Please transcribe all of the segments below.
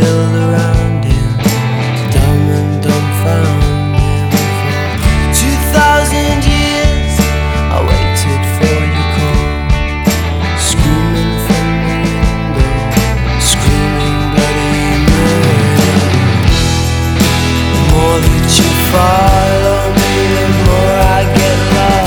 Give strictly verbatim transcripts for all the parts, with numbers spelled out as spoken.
build around him, dumb and dumbfounded. For two thousand years I waited for your call, screaming from the window, screaming bloody murder. The more that you follow me, the more I get lost.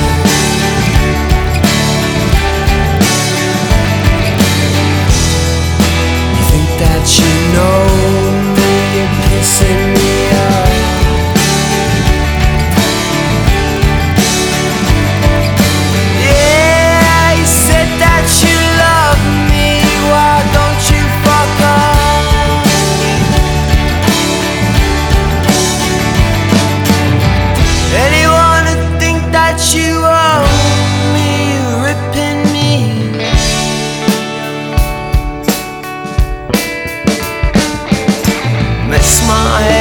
That you know me, you're pissing me off. Yeah, you said that you love me, why don't you fuck off? Anyone who think that you owe me, ripping me. Mess my